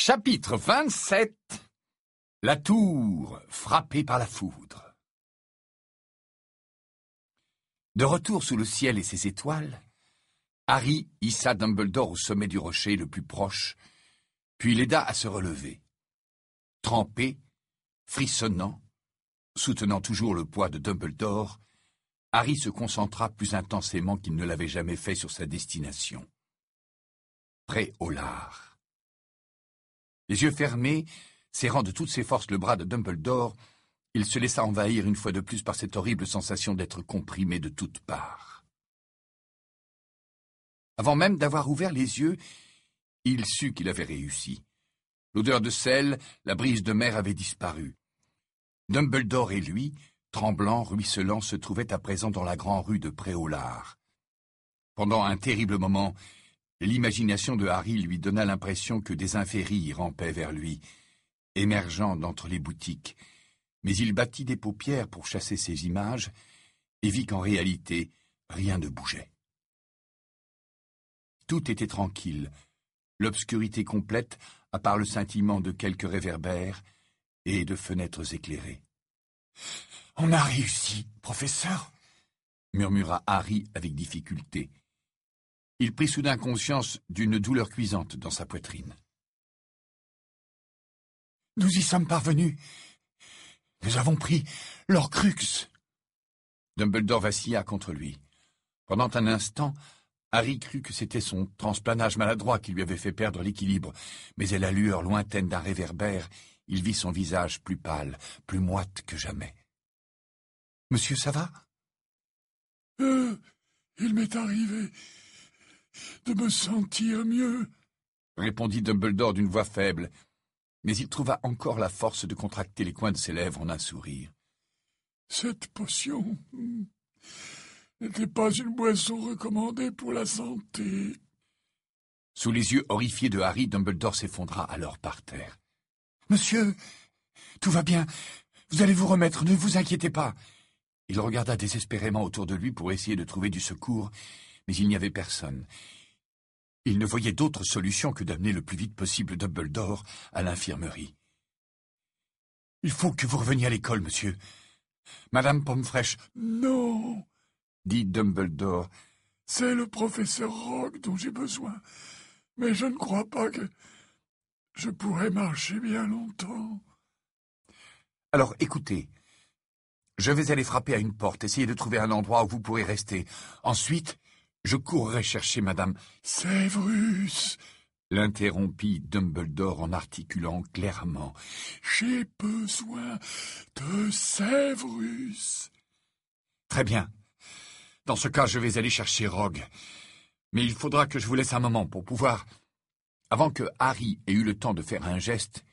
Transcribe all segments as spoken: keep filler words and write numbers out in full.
Chapitre vingt-sept. La tour frappée par la foudre. De retour sous le ciel et ses étoiles, Harry hissa Dumbledore au sommet du rocher le plus proche, puis l'aida à se relever. Trempé, frissonnant, soutenant toujours le poids de Dumbledore, Harry se concentra plus intensément qu'il ne l'avait jamais fait sur sa destination. Pré-au-Lard. Les yeux fermés, serrant de toutes ses forces le bras de Dumbledore, il se laissa envahir une fois de plus par cette horrible sensation d'être comprimé de toutes parts. Avant même d'avoir ouvert les yeux, il sut qu'il avait réussi. L'odeur de sel, la brise de mer avaient disparu. Dumbledore et lui, tremblants, ruisselants, se trouvaient à présent dans la grande rue de Pré-au-Lard. Pendant un terrible moment, l'imagination de Harry lui donna l'impression que des inféries rampaient vers lui, émergeant d'entre les boutiques, mais il battit des paupières pour chasser ces images et vit qu'en réalité, rien ne bougeait. Tout était tranquille, l'obscurité complète, à part le scintillement de quelques réverbères et de fenêtres éclairées. « On a réussi, professeur !» murmura Harry avec difficulté. Il prit soudain conscience d'une douleur cuisante dans sa poitrine. « Nous y sommes parvenus. Nous avons pris l'Horcrux. » Dumbledore vacilla contre lui. Pendant un instant, Harry crut que c'était son transplanage maladroit qui lui avait fait perdre l'équilibre, mais à la lueur lointaine d'un réverbère, il vit son visage plus pâle, plus moite que jamais. « Monsieur, ça va ?»« Euh, il m'est arrivé de me sentir mieux, » répondit Dumbledore d'une voix faible, mais il trouva encore la force de contracter les coins de ses lèvres en un sourire. « Cette potion n'était pas une boisson recommandée pour la santé. » Sous les yeux horrifiés de Harry, Dumbledore s'effondra alors par terre. « Monsieur, tout va bien. Vous allez vous remettre, ne vous inquiétez pas. » Il regarda désespérément autour de lui pour essayer de trouver du secours, mais il n'y avait personne. Il ne voyait d'autre solution que d'amener le plus vite possible Dumbledore à l'infirmerie. « Il faut que vous reveniez à l'école, monsieur. Madame Pomme-Fraîche... »« Non, » dit Dumbledore. « C'est le professeur Rogue dont j'ai besoin, mais je ne crois pas que je pourrais marcher bien longtemps. » « Alors, écoutez, je vais aller frapper à une porte, essayer de trouver un endroit où vous pourrez rester. Ensuite, je courrai chercher Madame... »« Séverus !» l'interrompit Dumbledore en articulant clairement. « J'ai besoin de Séverus. » « Très bien. Dans ce cas, je vais aller chercher Rogue. Mais il faudra que je vous laisse un moment pour pouvoir... » Avant que Harry ait eu le temps de faire un geste,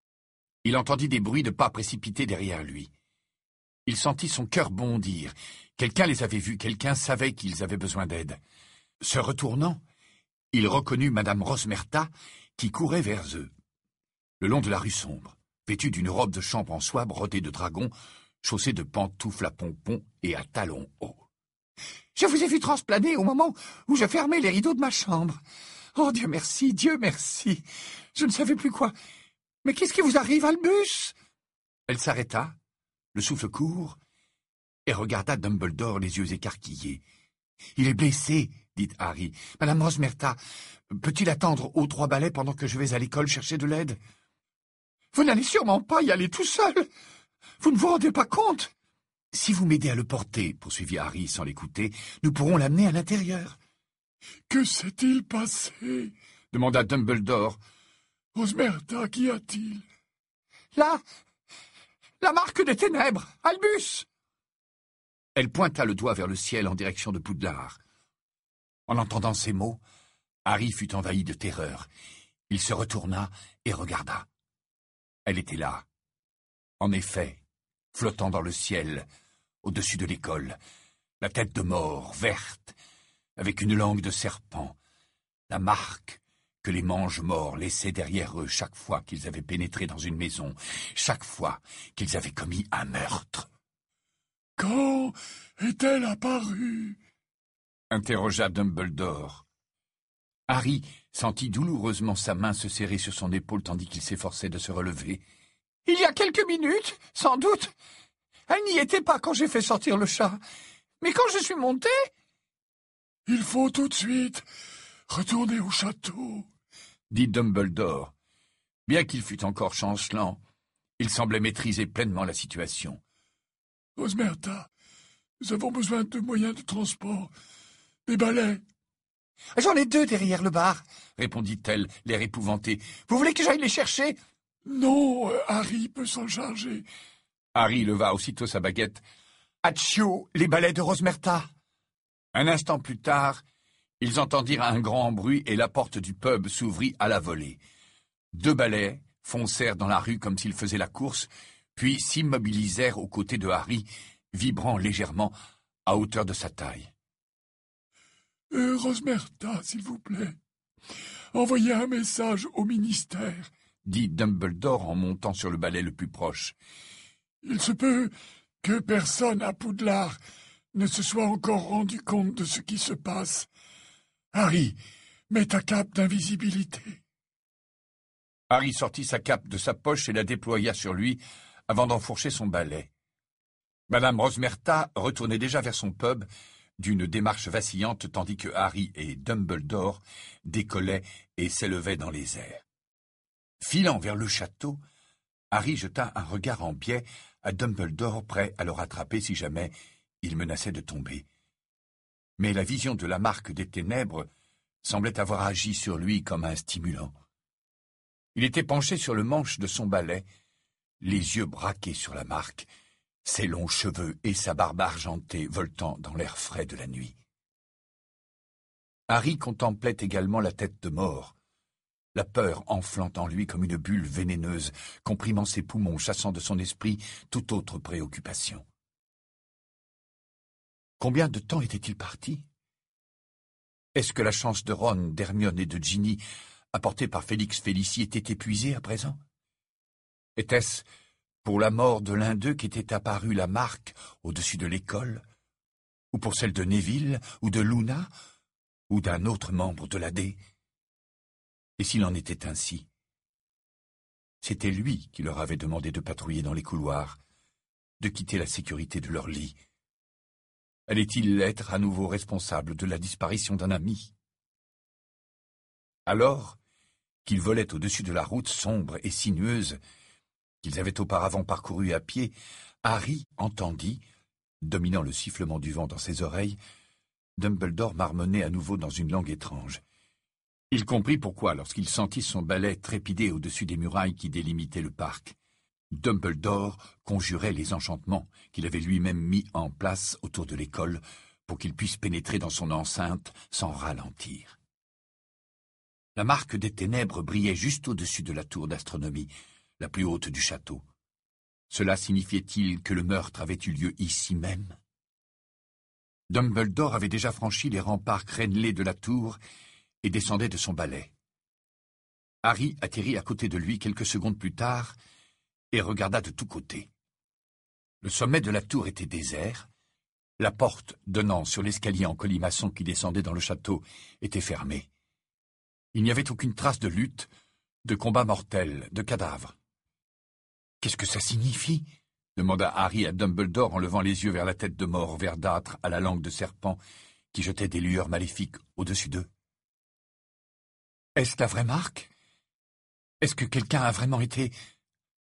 il entendit des bruits de pas précipités derrière lui. Il sentit son cœur bondir. Quelqu'un les avait vus, quelqu'un savait qu'ils avaient besoin d'aide. Se retournant, il reconnut Madame Rosmerta qui courait vers eux, le long de la rue sombre, vêtue d'une robe de chambre en soie brodée de dragons, chaussée de pantoufles à pompons et à talons hauts. « Je vous ai vu transplaner au moment où je fermais les rideaux de ma chambre. Oh, Dieu merci, Dieu merci. Je ne savais plus quoi. Mais qu'est-ce qui vous arrive, Albus ?» Elle s'arrêta, le souffle court, et regarda Dumbledore les yeux écarquillés. « Il est blessé, » dit Harry. « Madame Rosmerta, peut-il attendre aux trois balais pendant que je vais à l'école chercher de l'aide ?»« Vous n'allez sûrement pas y aller tout seul. Vous ne vous rendez pas compte ?»« Si vous m'aidez à le porter, » poursuivit Harry sans l'écouter, « nous pourrons l'amener à l'intérieur. »« Que s'est-il passé ?» demanda Dumbledore. « Rosmerta, qu'y a-t-il ?»« Là, la marque des ténèbres, Albus !» Elle pointa le doigt vers le ciel en direction de Poudlard. En entendant ces mots, Harry fut envahi de terreur. Il se retourna et regarda. Elle était là, en effet, flottant dans le ciel, au-dessus de l'école, la tête de mort, verte, avec une langue de serpent, la marque que les mange-morts laissaient derrière eux chaque fois qu'ils avaient pénétré dans une maison, chaque fois qu'ils avaient commis un meurtre. « Quand est-elle apparue ?» interrogea Dumbledore. Harry sentit douloureusement sa main se serrer sur son épaule tandis qu'il s'efforçait de se relever. « Il y a quelques minutes, sans doute. Elle n'y était pas quand j'ai fait sortir le chat. Mais quand je suis monté... »« Il faut tout de suite retourner au château, » dit Dumbledore. Bien qu'il fût encore chancelant, il semblait maîtriser pleinement la situation. « Rosmerta, nous avons besoin de moyens de transport. Des balais. »« J'en ai deux derrière le bar, » répondit-elle, l'air épouvanté. « Vous voulez que j'aille les chercher ?»« Non, Harry peut s'en charger. » Harry leva aussitôt sa baguette. « Accio, les balais de Rosmerta !» Un instant plus tard, ils entendirent un grand bruit et la porte du pub s'ouvrit à la volée. Deux balais foncèrent dans la rue comme s'ils faisaient la course, puis s'immobilisèrent aux côtés de Harry, vibrant légèrement à hauteur de sa taille. Euh, « Rosmerta, s'il vous plaît, envoyez un message au ministère, » dit Dumbledore en montant sur le balai le plus proche. « Il se peut que personne à Poudlard ne se soit encore rendu compte de ce qui se passe. Harry, mets ta cape d'invisibilité. » Harry sortit sa cape de sa poche et la déploya sur lui avant d'enfourcher son balai. Madame Rosmerta retournait déjà vers son pub d'une démarche vacillante tandis que Harry et Dumbledore décollaient et s'élevaient dans les airs. Filant vers le château, Harry jeta un regard en biais à Dumbledore prêt à le rattraper si jamais il menaçait de tomber. Mais la vision de la marque des ténèbres semblait avoir agi sur lui comme un stimulant. Il était penché sur le manche de son balai, les yeux braqués sur la marque, ses longs cheveux et sa barbe argentée voltant dans l'air frais de la nuit. Harry contemplait également la tête de mort, la peur enflant en lui comme une bulle vénéneuse, comprimant ses poumons, chassant de son esprit toute autre préoccupation. Combien de temps était-il parti? Est-ce que la chance de Ron, d'Hermione et de Ginny, apportée par Félix Félicie, était épuisée à présent? Était-ce pour la mort de l'un d'eux qu'était apparue la marque au-dessus de l'école, ou pour celle de Neville, ou de Luna, ou d'un autre membre de l'A D? Et s'il en était ainsi? C'était lui qui leur avait demandé de patrouiller dans les couloirs, de quitter la sécurité de leur lit. Allait-il être à nouveau responsable de la disparition d'un ami? Alors qu'ils volaient au-dessus de la route sombre et sinueuse qu'ils avaient auparavant parcourue à pied, Harry entendit, dominant le sifflement du vent dans ses oreilles, Dumbledore marmonner à nouveau dans une langue étrange. Il comprit pourquoi lorsqu'il sentit son balai trépider au-dessus des murailles qui délimitaient le parc. Dumbledore conjurait les enchantements qu'il avait lui-même mis en place autour de l'école pour qu'il puisse pénétrer dans son enceinte sans ralentir. La marque des ténèbres brillait juste au-dessus de la tour d'astronomie, la plus haute du château. Cela signifiait-il que le meurtre avait eu lieu ici même? Dumbledore avait déjà franchi les remparts crénelés de la tour et descendait de son balai. Harry atterrit à côté de lui quelques secondes plus tard et regarda de tous côtés. Le sommet de la tour était désert, la porte donnant sur l'escalier en colimaçon qui descendait dans le château était fermée. Il n'y avait aucune trace de lutte, de combat mortel, de cadavre. « Qu'est-ce que ça signifie ?» demanda Harry à Dumbledore en levant les yeux vers la tête de mort verdâtre à la langue de serpent qui jetait des lueurs maléfiques au-dessus d'eux. « Est-ce la vraie marque? Est-ce que quelqu'un a vraiment été... Professeur ?»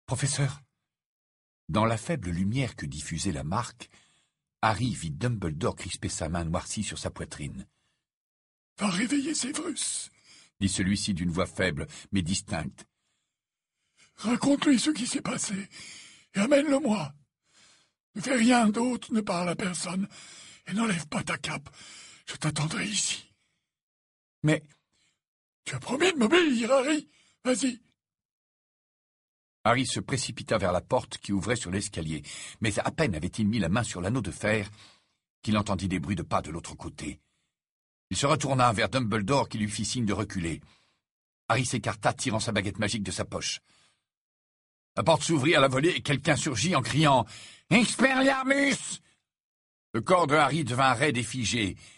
Dans la faible lumière que diffusait la marque, Harry vit Dumbledore crisper sa main noircie sur sa poitrine. « Va réveiller Séverus !» dit celui-ci d'une voix faible mais distincte. « Raconte-lui ce qui s'est passé et amène-le-moi. Ne fais rien d'autre, ne parle à personne et n'enlève pas ta cape. Je t'attendrai ici. »« Mais... tu as promis de m'obéir, Harry. Vas-y. » Harry se précipita vers la porte qui ouvrait sur l'escalier, mais à peine avait-il mis la main sur l'anneau de fer qu'il entendit des bruits de pas de l'autre côté. Il se retourna vers Dumbledore qui lui fit signe de reculer. Harry s'écarta, tirant sa baguette magique de sa poche. La porte s'ouvrit à la volée et quelqu'un surgit en criant « Expelliarmus !» Le corps de Harry devint raide et figé,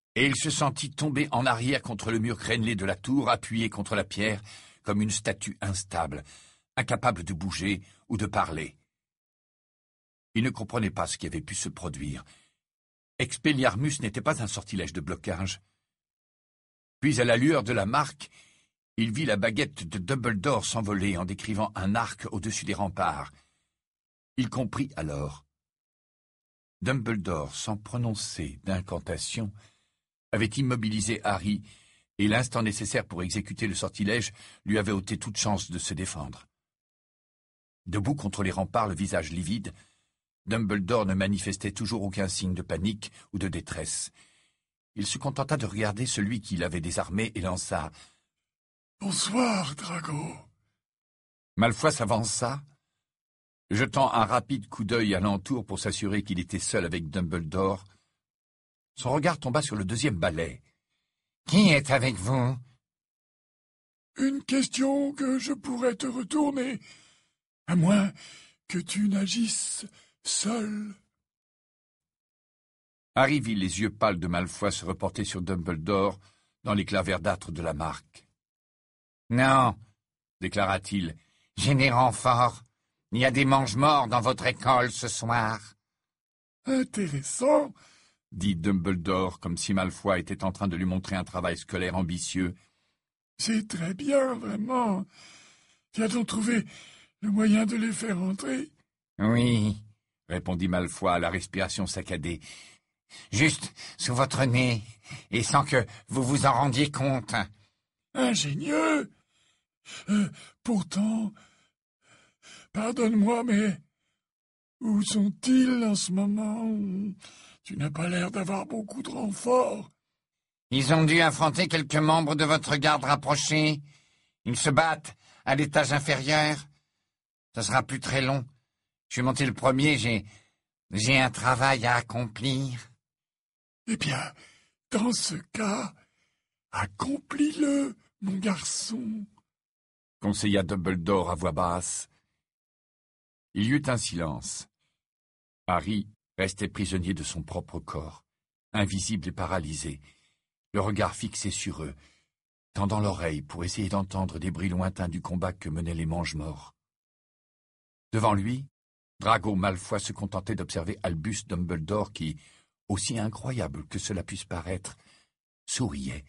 et il se sentit tomber en arrière contre le mur crénelé de la tour, appuyé contre la pierre, comme une statue instable, incapable de bouger ou de parler. Il ne comprenait pas ce qui avait pu se produire. Expelliarmus n'était pas un sortilège de blocage. Puis, à la lueur de la marque, il vit la baguette de Dumbledore s'envoler en décrivant un arc au-dessus des remparts. Il comprit alors. Dumbledore, sans prononcer d'incantation, avait immobilisé Harry, et l'instant nécessaire pour exécuter le sortilège lui avait ôté toute chance de se défendre. Debout contre les remparts, le visage livide, Dumbledore ne manifestait toujours aucun signe de panique ou de détresse. Il se contenta de regarder celui qui l'avait désarmé et lança « Bonsoir, Drago !» Malfoy s'avança, jetant un rapide coup d'œil alentour pour s'assurer qu'il était seul avec Dumbledore. Son regard tomba sur le deuxième balai. « Qui est avec vous ?»« Une question que je pourrais te retourner, à moins que tu n'agisses seul. » Harry vit les yeux pâles de Malfoy se reporter sur Dumbledore dans l'éclat verdâtre de la marque. « Non, » déclara-t-il, « j'ai des renforts. Il y a des mange-morts dans votre école ce soir. »« Intéressant, » dit Dumbledore, comme si Malfoy était en train de lui montrer un travail scolaire ambitieux. « C'est très bien, vraiment. Tu as donc trouvé le moyen de les faire entrer ?»« Oui, » répondit Malfoy, la respiration saccadée. « Juste sous votre nez, et sans que vous vous en rendiez compte. »« Ingénieux. Euh, pourtant, pardonne-moi, mais où sont-ils en ce moment? Tu n'as pas l'air d'avoir beaucoup de renforts. »« Ils ont dû affronter quelques membres de votre garde rapprochée. Ils se battent à l'étage inférieur. Ce sera plus très long. Je suis monté le premier, j'ai... j'ai un travail à accomplir. » Eh bien, dans ce cas, accomplis-le, mon garçon, conseilla Dumbledore à voix basse. Il y eut un silence. Harry restait prisonnier de son propre corps, invisible et paralysé, le regard fixé sur eux, tendant l'oreille pour essayer d'entendre des bruits lointains du combat que menaient les mange-morts. Devant lui, Drago Malfoy se contentait d'observer Albus Dumbledore qui, aussi incroyable que cela puisse paraître, souriait.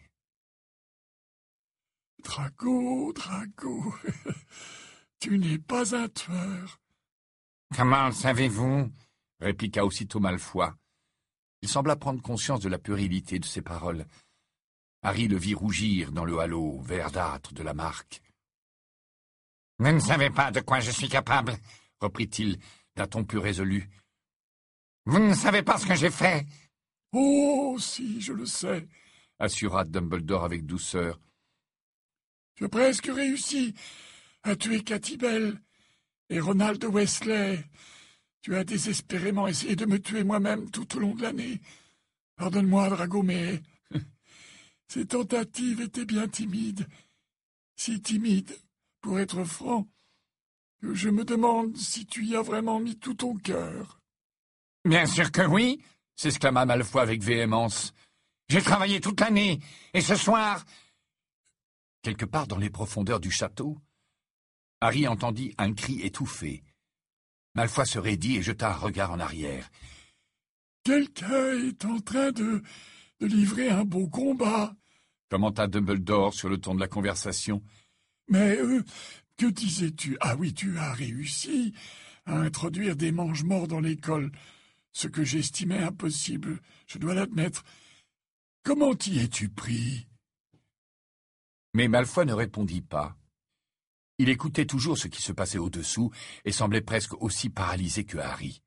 « Drago, Drago, tu n'es pas un tueur. »« Comment le savez-vous » répliqua aussitôt Malfoy. Il sembla prendre conscience de la puérilité de ses paroles. Harry le vit rougir dans le halo verdâtre de la marque. « Vous ne savez pas de quoi je suis capable, » reprit-il d'un ton plus résolu. « Vous ne savez pas ce que j'ai fait. »« Oh, si, je le sais, » assura Dumbledore avec douceur. « Tu as presque réussi à tuer Katy Bell et Ronald Weasley. Tu as désespérément essayé de me tuer moi-même tout au long de l'année. Pardonne-moi, Drago, mais ces tentatives étaient bien timides. Si timides, pour être franc, que je me demande si tu y as vraiment mis tout ton cœur. »« Bien sûr que oui !» s'exclama Malfoy avec véhémence. « J'ai travaillé toute l'année, et ce soir... » Quelque part dans les profondeurs du château, Harry entendit un cri étouffé. Malfoy se raidit et jeta un regard en arrière. « Quelqu'un est en train de, de livrer un beau combat, » commenta Dumbledore sur le ton de la conversation. « Mais euh, que disais-tu? Ah oui, tu as réussi à introduire des mange-morts dans l'école, ce que j'estimais impossible, je dois l'admettre. Comment t'y es-tu pris ?» Mais Malfoy ne répondit pas. Il écoutait toujours ce qui se passait au-dessous et semblait presque aussi paralysé que Harry.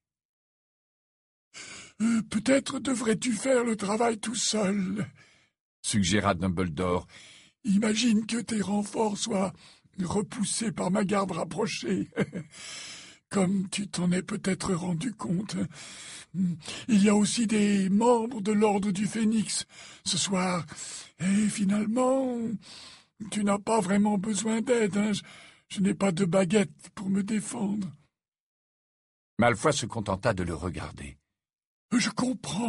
Euh, « Peut-être devrais-tu faire le travail tout seul, » suggéra Dumbledore. « Imagine que tes renforts soient repoussés par ma garde rapprochée. Comme tu t'en es peut-être rendu compte, il y a aussi des membres de l'Ordre du Phénix ce soir. Et finalement, tu n'as pas vraiment besoin d'aide. Hein. Je, je n'ai pas de baguette pour me défendre. » Malfoy se contenta de le regarder. « Je comprends, »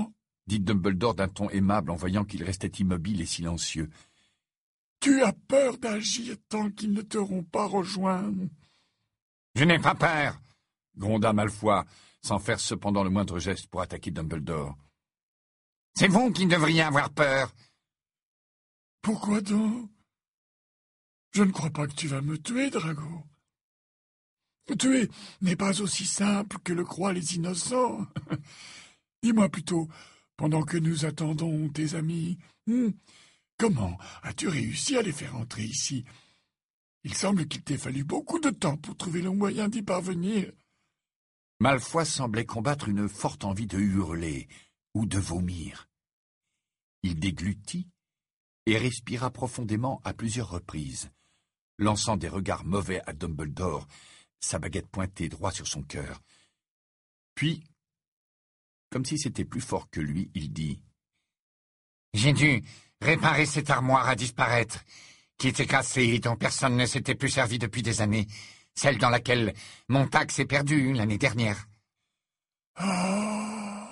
dit Dumbledore d'un ton aimable en voyant qu'il restait immobile et silencieux. « Tu as peur d'agir tant qu'ils ne t'auront pas rejoint. »« Je n'ai pas peur !» gronda Malfoy, sans faire cependant le moindre geste pour attaquer Dumbledore. « C'est vous qui devriez avoir peur !»« Pourquoi donc ? Je ne crois pas que tu vas me tuer, Drago. Me tuer n'est pas aussi simple que le croient les innocents. Dis-moi plutôt, pendant que nous attendons tes amis, hmm, comment as-tu réussi à les faire entrer ici ? Il semble qu'il t'ait fallu beaucoup de temps pour trouver le moyen d'y parvenir. » Malfoy semblait combattre une forte envie de hurler ou de vomir. Il déglutit et respira profondément à plusieurs reprises, lançant des regards mauvais à Dumbledore, sa baguette pointée droit sur son cœur. Puis, comme si c'était plus fort que lui, il dit « J'ai dû réparer cette armoire à disparaître, qui était cassée et dont personne ne s'était plus servi depuis des années, celle dans laquelle Montag s'est perdu l'année dernière. » Ah.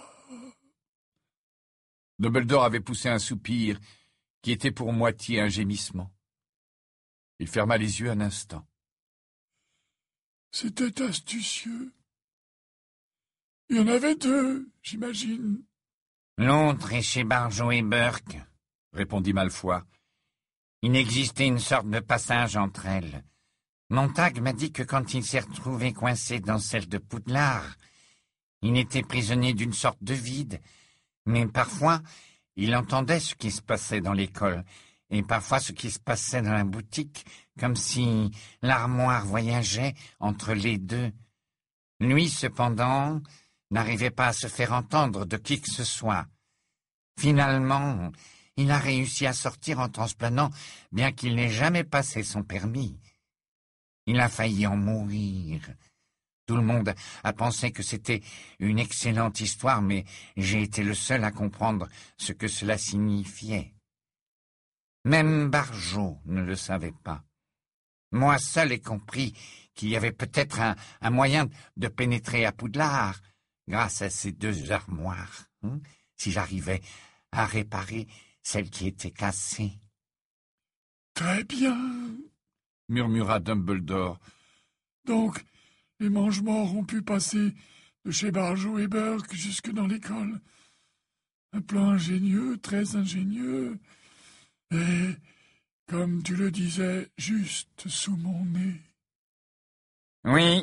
Dumbledore avait poussé un soupir qui était pour moitié un gémissement. Il ferma les yeux un instant. C'était astucieux. Il y en avait deux, j'imagine. L'autre est chez Barjo et Burke, répondit Malfoy. Il existait une sorte de passage entre elles. Montag m'a dit que quand il s'est retrouvé coincé dans celle de Poudlard, il était prisonnier d'une sorte de vide, mais parfois il entendait ce qui se passait dans l'école, et parfois ce qui se passait dans la boutique, comme si l'armoire voyageait entre les deux. Lui, cependant, n'arrivait pas à se faire entendre de qui que ce soit. Finalement, il a réussi à sortir en transplanant, bien qu'il n'ait jamais passé son permis. Il a failli en mourir. Tout le monde a pensé que c'était une excellente histoire, mais j'ai été le seul à comprendre ce que cela signifiait. Même Barjo ne le savait pas. Moi seul ai compris qu'il y avait peut-être un, un moyen de pénétrer à Poudlard grâce à ces deux armoires, hein, si j'arrivais à réparer celle qui était cassée. « Très bien, » murmura Dumbledore. « Donc, les mange-morts ont pu passer de chez Barjo et Burke jusque dans l'école. Un plan ingénieux, très ingénieux, et, comme tu le disais, juste sous mon nez. »« Oui, »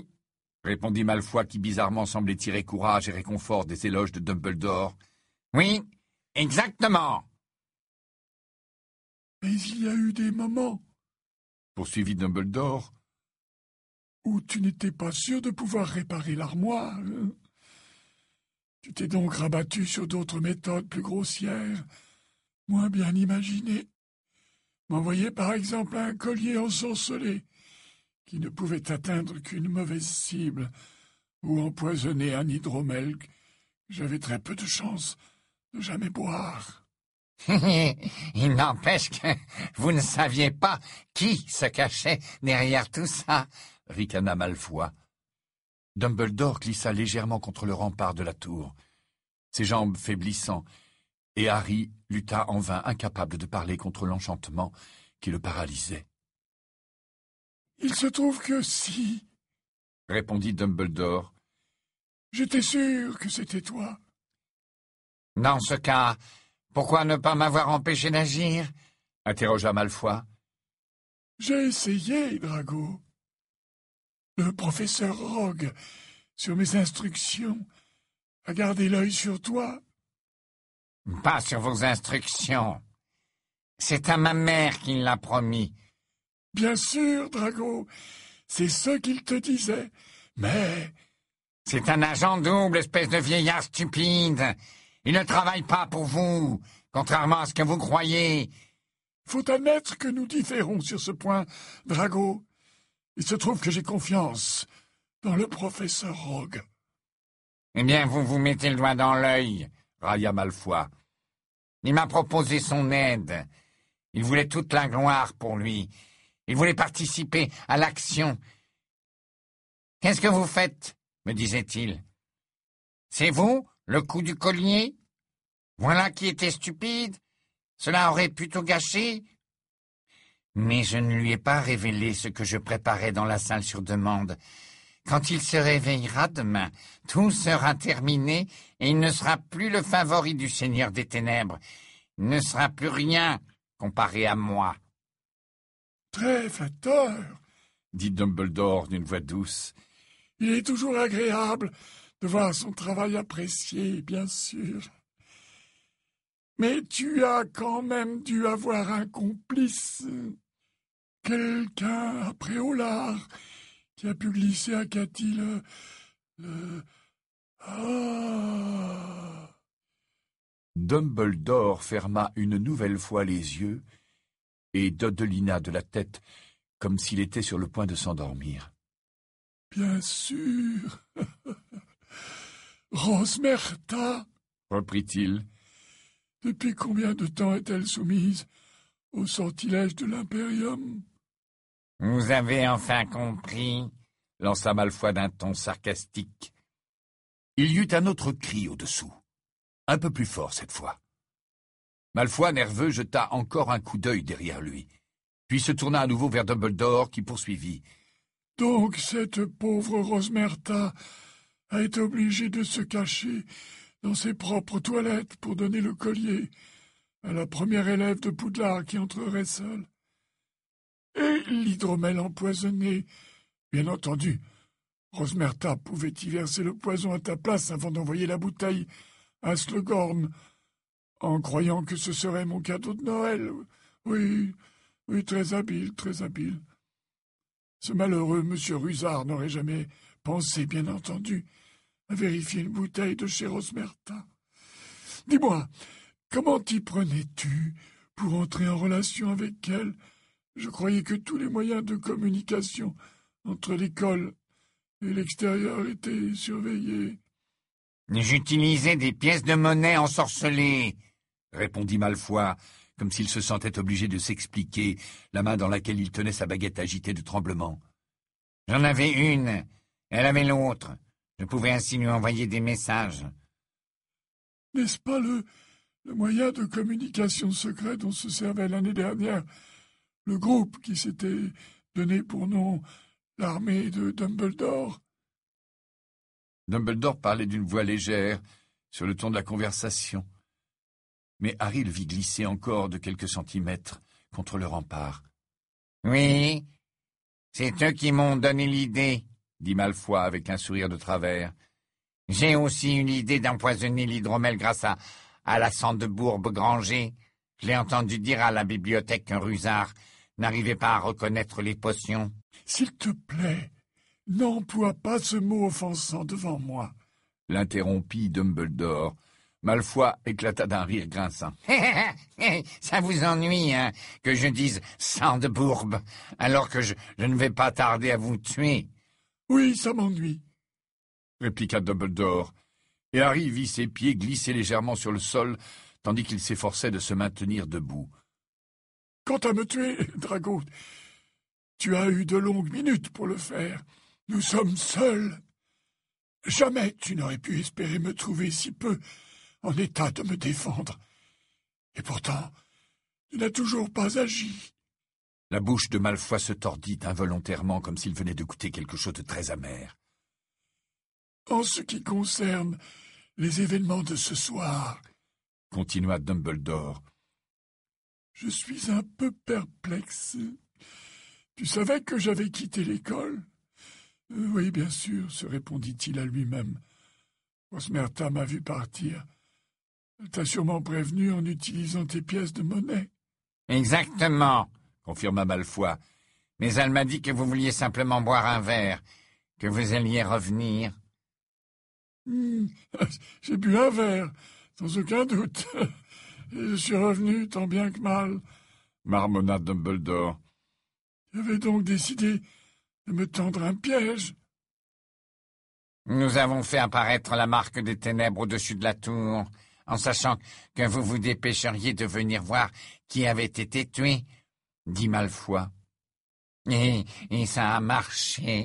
répondit Malfoy, qui bizarrement semblait tirer courage et réconfort des éloges de Dumbledore. « Oui, exactement. » « Mais il y a eu des moments, » poursuivit Dumbledore, « où tu n'étais pas sûr de pouvoir réparer l'armoire. Hein. Tu t'es donc rabattu sur d'autres méthodes plus grossières, moins bien imaginées. M'envoyer par exemple un collier ensorcelé, qui ne pouvait atteindre qu'une mauvaise cible, ou empoisonner un hydromel que j'avais très peu de chance de jamais boire. » Il n'empêche que vous ne saviez pas qui se cachait derrière tout ça, ricana Malfoy. Dumbledore glissa légèrement contre le rempart de la tour, ses jambes faiblissant, et Harry lutta en vain, incapable de parler contre l'enchantement qui le paralysait. « Il se trouve que si, » répondit Dumbledore. « J'étais sûr que c'était toi. » « Dans ce cas, pourquoi ne pas m'avoir empêché d'agir ?» interrogea Malfoy. « J'ai essayé, Drago. Le professeur Rogue, sur mes instructions, a gardé l'œil sur toi. »« Pas sur vos instructions. C'est à ma mère qu'il l'a promis. »« Bien sûr, Drago, c'est ce qu'il te disait, mais... » »« C'est un agent double, espèce de vieillard stupide. Il ne travaille pas pour vous, contrairement à ce que vous croyez. »« Faut admettre que nous différons sur ce point, Drago. Il se trouve que j'ai confiance dans le professeur Rogue. »« Eh bien, vous vous mettez le doigt dans l'œil, » railla Malfoy. « Il m'a proposé son aide. Il voulait toute la gloire pour lui. Il voulait participer à l'action. « Qu'est-ce que vous faites ?» me disait-il. « C'est vous, le coup du collier ? Voilà qui était stupide. Cela aurait pu tout gâcher. Mais je ne lui ai pas révélé ce que je préparais dans la salle sur demande. Quand il se réveillera demain, tout sera terminé et il ne sera plus le favori du Seigneur des Ténèbres. Il ne sera plus rien comparé à moi. Très flatteur, dit Dumbledore d'une voix douce. Il est toujours agréable de voir son travail apprécié, bien sûr. Mais tu as quand même dû avoir un complice, quelqu'un après Aulard, qui a pu glisser à Cathy le... le... Ah. Dumbledore ferma une nouvelle fois les yeux et dodelina de la tête comme s'il était sur le point de s'endormir. Bien sûr. Rosmerta, reprit-il. Depuis combien de temps est-elle soumise au sortilège de l'Imperium? Vous avez enfin compris, lança Malfoy d'un ton sarcastique. Il y eut un autre cri au-dessous, un peu plus fort cette fois. Malfoy, nerveux, jeta encore un coup d'œil derrière lui, puis se tourna à nouveau vers Dumbledore qui poursuivit. « Donc cette pauvre Rosmerta a été obligée de se cacher dans ses propres toilettes pour donner le collier à la première élève de Poudlard qui entrerait seule. Et l'hydromel empoisonné, bien entendu. Rosmerta pouvait y verser le poison à ta place avant d'envoyer la bouteille à Slughorn, en croyant que ce serait mon cadeau de Noël. Oui, oui, très habile, très habile. Ce malheureux monsieur Rusard n'aurait jamais pensé, bien entendu, à vérifier une bouteille de chez Rosmerta. Dis-moi, comment t'y prenais-tu pour entrer en relation avec elle? Je croyais que tous les moyens de communication entre l'école et l'extérieur étaient surveillés. J'utilisais des pièces de monnaie ensorcelées, répondit Malfoy, comme s'il se sentait obligé de s'expliquer, la main dans laquelle il tenait sa baguette agitée de tremblement. J'en avais une, elle avait l'autre. Je pouvais ainsi lui envoyer des messages. N'est-ce pas le, le moyen de communication secret dont se servait l'année dernière le groupe qui s'était donné pour nom l'armée de Dumbledore? Dumbledore parlait d'une voix légère, sur le ton de la conversation. Mais Harry le vit glisser encore de quelques centimètres contre le rempart. « Oui, c'est eux qui m'ont donné l'idée, » dit Malfoy avec un sourire de travers. « J'ai aussi eu l'idée d'empoisonner l'hydromel grâce à, à la Sandebourbe Granger. Je l'ai entendu dire à la bibliothèque qu'un Rusard n'arrivait pas à reconnaître les potions. »« S'il te plaît, n'emploie pas ce mot offensant devant moi, » l'interrompit Dumbledore. Malfoy éclata d'un rire grinçant. « Ça vous ennuie, hein, que je dise Sandebourbe, alors que je, je ne vais pas tarder à vous tuer. »« Oui, ça m'ennuie, » répliqua Dumbledore, et Harry vit ses pieds glisser légèrement sur le sol, tandis qu'il s'efforçait de se maintenir debout. « Quant à me tuer, Drago, tu as eu de longues minutes pour le faire. Nous sommes seuls. Jamais tu n'aurais pu espérer me trouver si peu en état de me défendre. Et pourtant, tu n'as toujours pas agi. » La bouche de Malfoy se tordit involontairement comme s'il venait de goûter quelque chose de très amer. « En ce qui concerne les événements de ce soir, » continua Dumbledore, « je suis un peu perplexe. Tu savais que j'avais quitté l'école ? » euh, « Oui, bien sûr, se répondit-il à lui-même. Rosmerta m'a vu partir. Elle t'a sûrement prévenu en utilisant tes pièces de monnaie. »« Exactement, » confirma Malfoy. « Mais elle m'a dit que vous vouliez simplement boire un verre, que vous alliez revenir. » Mmh, j'ai bu un verre, sans aucun doute. Et je suis revenu tant bien que mal, marmonna Dumbledore. Tu avais donc décidé de me tendre un piège. Nous avons fait apparaître la marque des ténèbres au-dessus de la tour, en sachant que vous vous dépêcheriez de venir voir qui avait été tué, dit Malfoy. Et, et ça a marché.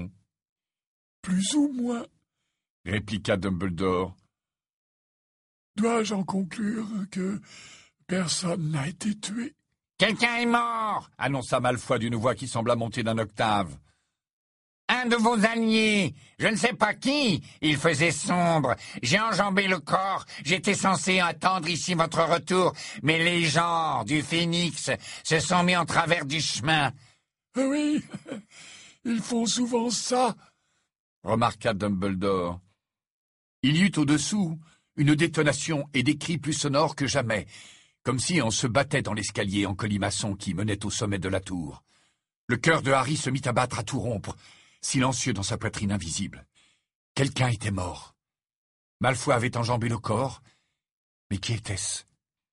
Plus ou moins, répliqua Dumbledore. Dois-je en conclure que personne n'a été tué? Quelqu'un est mort, annonça Malfoy d'une voix qui sembla monter d'un octave. un de vos alliés, je ne sais pas qui, il faisait sombre, j'ai enjambé le corps, j'étais censé attendre ici votre retour, mais les gens du Phénix se sont mis en travers du chemin. Oui, ils font souvent ça, remarqua Dumbledore. Il y eut au-dessous une détonation et des cris plus sonores que jamais, comme si on se battait dans l'escalier en colimaçon qui menait au sommet de la tour. Le cœur de Harry se mit à battre à tout rompre, silencieux dans sa poitrine invisible. Quelqu'un était mort. Malfoy avait enjambé le corps, mais qui était-ce?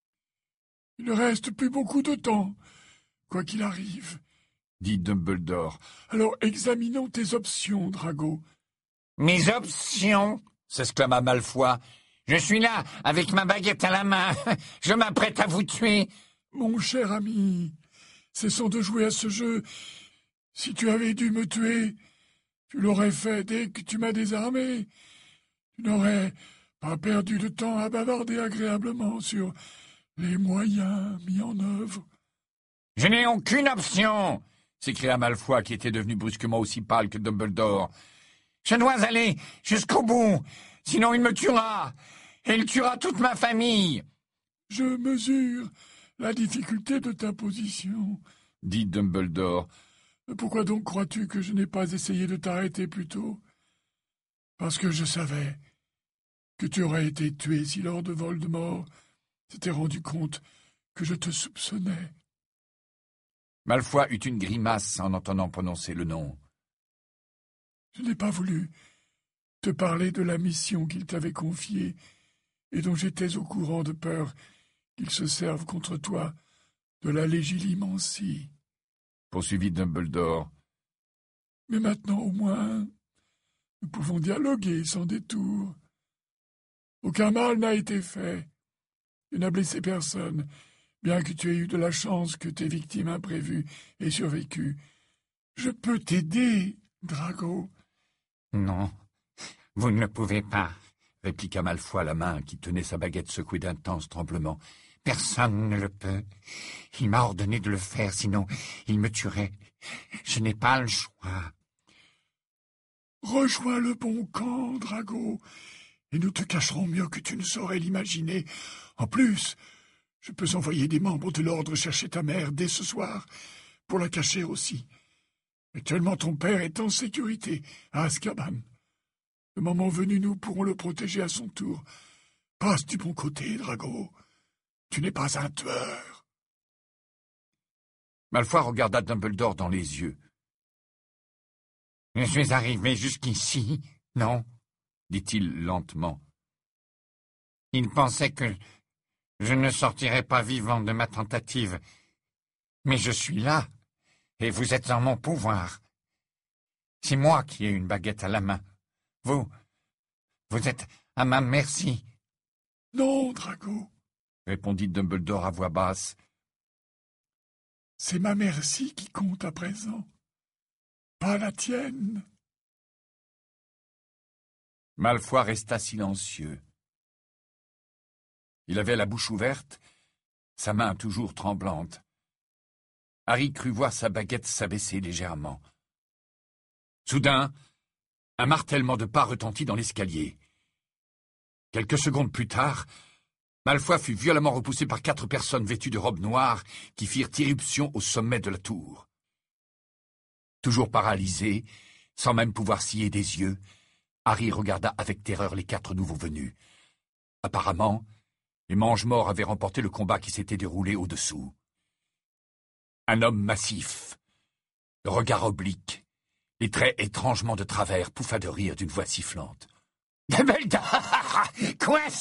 Il ne reste plus beaucoup de temps, quoi qu'il arrive, dit Dumbledore. Alors examinons tes options, Drago. Mes options? S'exclama Malfoy. Je suis là, avec ma baguette à la main. Je m'apprête à vous tuer. Mon cher ami, cessons de jouer à ce jeu. Si tu avais dû me tuer, tu l'aurais fait dès que tu m'as désarmé. Tu n'aurais pas perdu de temps à bavarder agréablement sur les moyens mis en œuvre. Je n'ai aucune option, s'écria Malfoy, qui était devenu brusquement aussi pâle que Dumbledore. Je dois aller jusqu'au bout, sinon il me tuera, et il tuera toute ma famille. Je mesure la difficulté de ta position, dit Dumbledore. Pourquoi donc crois-tu que je n'ai pas essayé de t'arrêter plus tôt? Parce que je savais que tu aurais été tué si Lord Voldemort s'était rendu compte que je te soupçonnais. Malfoy eut une grimace en entendant prononcer le nom. Je n'ai pas voulu te parler de la mission qu'il t'avait confiée et dont j'étais au courant de peur qu'il se serve contre toi de la légilimencie. Poursuivit Dumbledore. Mais maintenant, au moins, nous pouvons dialoguer sans détour. Aucun mal n'a été fait. Tu n'as blessé personne, bien que tu aies eu de la chance que tes victimes imprévues aient survécu. Je peux t'aider, Drago. Non, vous ne pouvez pas, répliqua Malfoy, la main qui tenait sa baguette secouée d'intenses tremblements. Personne ne le peut. Il m'a ordonné de le faire, sinon il me tuerait. Je n'ai pas le choix. Rejoins le bon camp, Drago, et nous te cacherons mieux que tu ne saurais l'imaginer. En plus, je peux envoyer des membres de l'ordre chercher ta mère dès ce soir, pour la cacher aussi. Actuellement, ton père est en sécurité à Azkaban. Le moment venu, nous pourrons le protéger à son tour. Passe du bon côté, Drago. Tu n'es pas un tueur. Malfoy regarda Dumbledore dans les yeux. Je suis arrivé jusqu'ici, non, dit-il lentement. Il pensait que je ne sortirais pas vivant de ma tentative. Mais je suis là, et vous êtes en mon pouvoir. C'est moi qui ai une baguette à la main. Vous, vous êtes à ma merci. Non, Drago, répondit Dumbledore à voix basse. C'est ma merci qui compte à présent, pas la tienne. Malfoy resta silencieux. Il avait la bouche ouverte, sa main toujours tremblante. Harry crut voir sa baguette s'abaisser légèrement. Soudain, un martèlement de pas retentit dans l'escalier. Quelques secondes plus tard, Malfoy fut violemment repoussé par quatre personnes vêtues de robes noires qui firent irruption au sommet de la tour. Toujours paralysé, sans même pouvoir scier des yeux, Harry regarda avec terreur les quatre nouveaux venus. Apparemment, les Mange-Morts avaient remporté le combat qui s'était déroulé au-dessous. Un homme massif, le regard oblique, les traits étrangement de travers, pouffa de rire d'une voix sifflante. « Dumbledore, coincé !»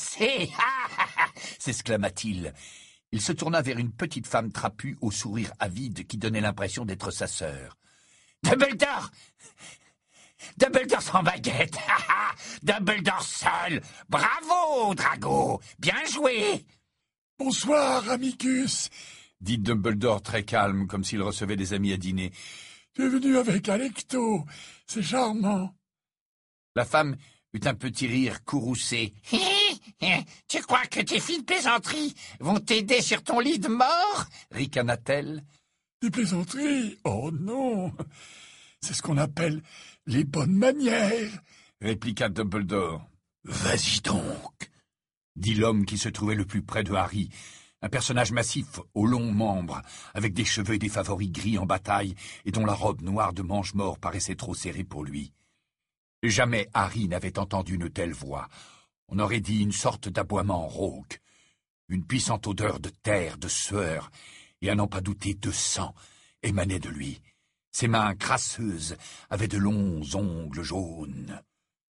s'exclama-t-il. Il se tourna vers une petite femme trapue au sourire avide qui donnait l'impression d'être sa sœur. « Dumbledore Dumbledore sans baguette. Dumbledore seul. Bravo, Drago. Bien joué. Bonsoir, Amicus, dit Dumbledore très calme, comme s'il recevait des amis à dîner. Tu es venu avec Alecto. C'est charmant. La femme eut un petit rire courroucé. Tu crois que tes fines plaisanteries vont t'aider sur ton lit de mort? Ricana-t-elle. Des plaisanteries? Oh non! C'est ce qu'on appelle les bonnes manières, répliqua Dumbledore. Vas-y donc, dit l'homme qui se trouvait le plus près de Harry, un personnage massif aux longs membres, avec des cheveux et des favoris gris en bataille, et dont la robe noire de mange-mort paraissait trop serrée pour lui. Jamais Harry n'avait entendu une telle voix. On aurait dit une sorte d'aboiement rauque, une puissante odeur de terre, de sueur, et à n'en pas douter de sang émanait de lui. Ses mains crasseuses avaient de longs ongles jaunes.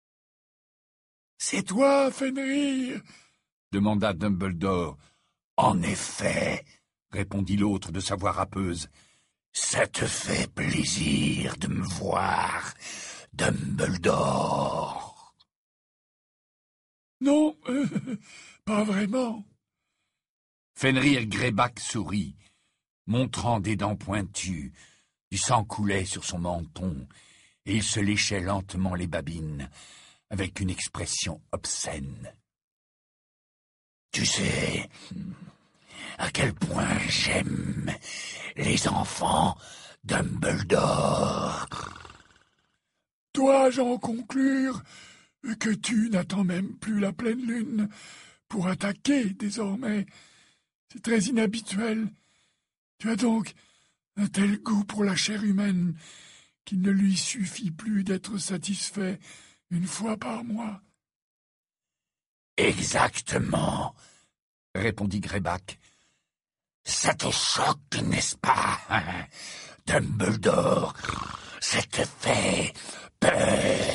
« C'est toi, Fenrir ?» demanda Dumbledore. « En effet, » répondit l'autre de sa voix râpeuse, « ça te fait plaisir de me voir, Dumbledore. » Non, euh, pas vraiment. Fenrir Greyback sourit, montrant des dents pointues. Du sang coulait sur son menton, et il se léchait lentement les babines, avec une expression obscène. « Tu sais à quel point j'aime les enfants, Dumbledore. » Dois-je en conclure que tu n'attends même plus la pleine lune pour attaquer désormais? C'est très inhabituel. Tu as donc un tel goût pour la chair humaine qu'il ne lui suffit plus d'être satisfait une fois par mois. « Exactement, » répondit Greyback. « Ça te choque, n'est-ce pas, Dumbledore? Ça te fait peur. »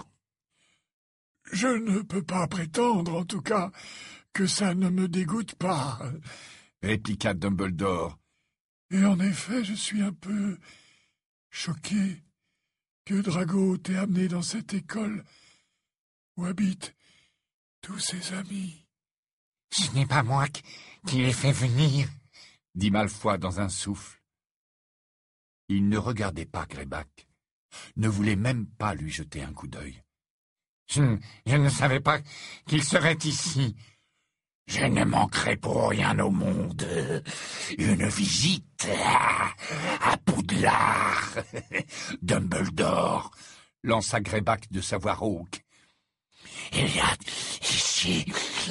Je ne peux pas prétendre, en tout cas, que ça ne me dégoûte pas, répliqua Dumbledore. Et en effet, je suis un peu choqué que Drago t'ait amené dans cette école où habitent tous ses amis. « Ce n'est pas moi qui les fait venir, » dit Malfoy dans un souffle. Il ne regardait pas Greyback, ne voulait même pas lui jeter un coup d'œil. Je, je ne savais pas qu'il serait ici. Je ne manquerai pour rien au monde une visite à, à Poudlard. Dumbledore, lança Greyback de sa voix rauque. Il y a ici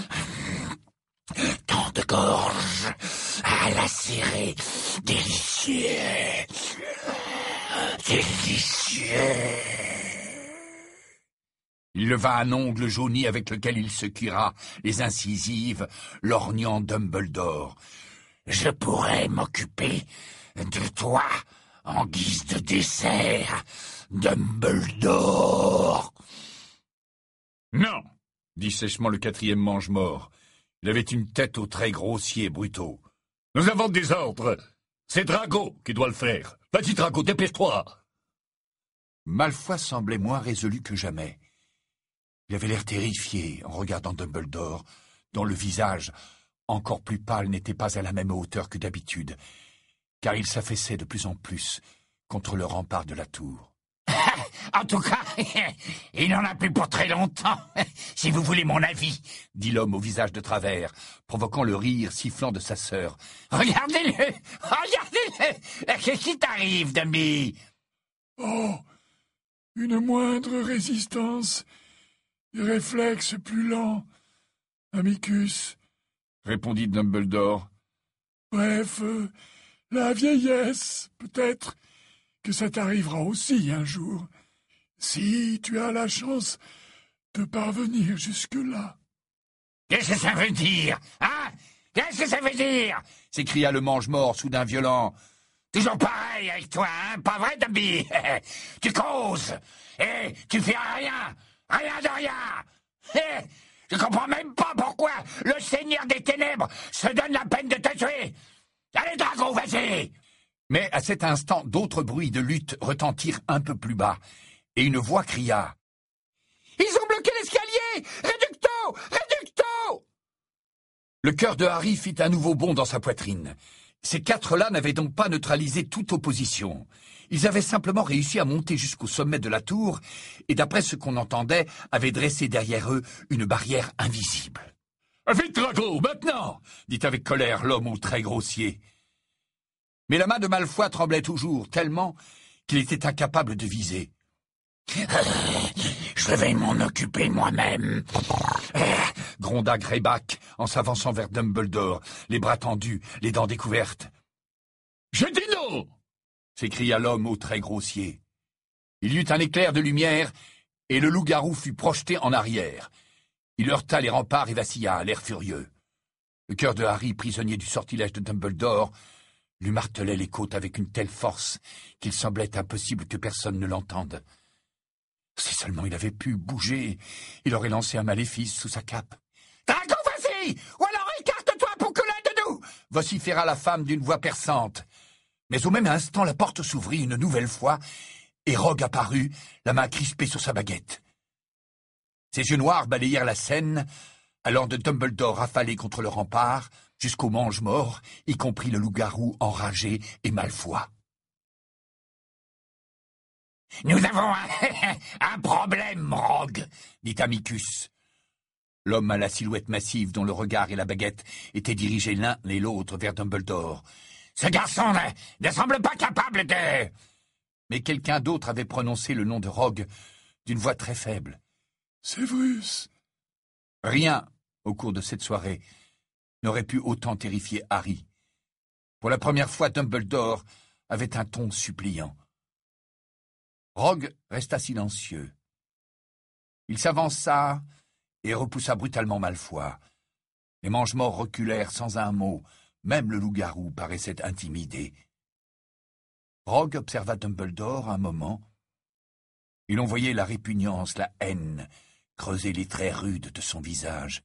tant de gorges à lacérer, délicieux, délicieux. Il leva un ongle jauni avec lequel il se cuira les incisives, lorgnant Dumbledore. « Je pourrais m'occuper de toi en guise de dessert, Dumbledore. »« Non !» dit sèchement le quatrième mange-mort. Il avait une tête aux traits grossiers et brutaux. « Nous avons des ordres. C'est Drago qui doit le faire. Vas-y, Drago, dépêche-toi !» Malfoy semblait moins résolu que jamais. Il avait l'air terrifié en regardant Dumbledore, dont le visage, encore plus pâle, n'était pas à la même hauteur que d'habitude, car il s'affaissait de plus en plus contre le rempart de la tour. « En tout cas, il n'en a plus pour très longtemps, si vous voulez mon avis, » dit l'homme au visage de travers, provoquant le rire sifflant de sa sœur. « Regardez-le, regardez-le. Qu'est-ce qui t'arrive, Dumby ?»« Oh, une moindre résistance. Des réflexes plus lents, Amicus, » répondit Dumbledore. « Bref, euh, la vieillesse, peut-être que ça t'arrivera aussi un jour, si tu as la chance de parvenir jusque-là. »« Qu'est-ce que ça veut dire, hein? Qu'est-ce que ça veut dire ?» s'écria le mange-mort soudain violent. « Toujours pareil avec toi, hein? Pas vrai, Dumby? Tu causes, et tu fais rien. Rien de rien. Eh, je comprends même pas pourquoi le Seigneur des Ténèbres se donne la peine de te tuer. Allez, Drago, vas-y !» Mais à cet instant, d'autres bruits de lutte retentirent un peu plus bas, et une voix cria. « Ils ont bloqué l'escalier! Réducto! Réducto !» Le cœur de Harry fit un nouveau bond dans sa poitrine. Ces quatre-là n'avaient donc pas neutralisé toute opposition. Ils avaient simplement réussi à monter jusqu'au sommet de la tour et, d'après ce qu'on entendait, avaient dressé derrière eux une barrière invisible. « Vite, Drago, maintenant !» dit avec colère l'homme au trait grossier. Mais la main de Malfoy tremblait toujours, tellement qu'il était incapable de viser. « Je vais m'en occuper moi-même !» gronda Greyback en s'avançant vers Dumbledore, les bras tendus, les dents découvertes. « J'ai dit non !» s'écria l'homme au trait grossier. Il y eut un éclair de lumière, et le loup-garou fut projeté en arrière. Il heurta les remparts et vacilla, l'air furieux. Le cœur de Harry, prisonnier du sortilège de Dumbledore, lui martelait les côtes avec une telle force qu'il semblait impossible que personne ne l'entende. Si seulement il avait pu bouger, il aurait lancé un maléfice sous sa cape. « Drago, vas-y! Ou alors écarte-toi pour que l'un de nous !» vociféra la femme d'une voix perçante. Mais au même instant, la porte s'ouvrit une nouvelle fois, et Rogue apparut, la main crispée sur sa baguette. Ses yeux noirs balayèrent la scène, allant de Dumbledore affalé contre le rempart, jusqu'au mange-mort, y compris le loup-garou enragé et Malfoy. « Nous avons un, un problème, Rogue !» dit Amicus. L'homme à la silhouette massive dont le regard et la baguette étaient dirigés l'un et l'autre vers Dumbledore. « Ce garçon ne, ne semble pas capable de... » Mais quelqu'un d'autre avait prononcé le nom de Rogue d'une voix très faible. « Severus !» Rien, au cours de cette soirée, n'aurait pu autant terrifier Harry. Pour la première fois, Dumbledore avait un ton suppliant. Rogue resta silencieux. Il s'avança et repoussa brutalement Malfoy. Les mange-morts reculèrent sans un mot, même le loup-garou paraissait intimidé. Rogue observa Dumbledore un moment, et l'on voyait la répugnance, la haine, creuser les traits rudes de son visage.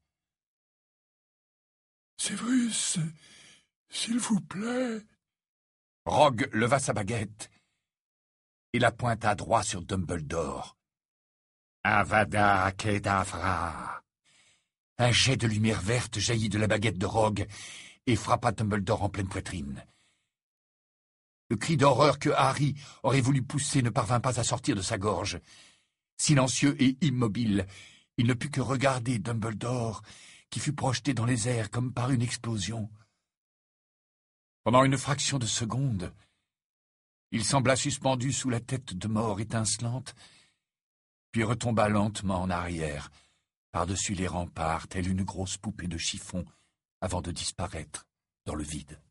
« Severus, s'il vous plaît... » Rogue leva sa baguette et la pointa droit sur Dumbledore. Avada Kedavra. Un jet de lumière verte jaillit de la baguette de Rogue et frappa Dumbledore en pleine poitrine. Le cri d'horreur que Harry aurait voulu pousser ne parvint pas à sortir de sa gorge. Silencieux et immobile, il ne put que regarder Dumbledore, qui fut projeté dans les airs comme par une explosion. Pendant une fraction de seconde, il sembla suspendu sous la tête de mort étincelante, puis retomba lentement en arrière, par-dessus les remparts, telle une grosse poupée de chiffon, avant de disparaître dans le vide.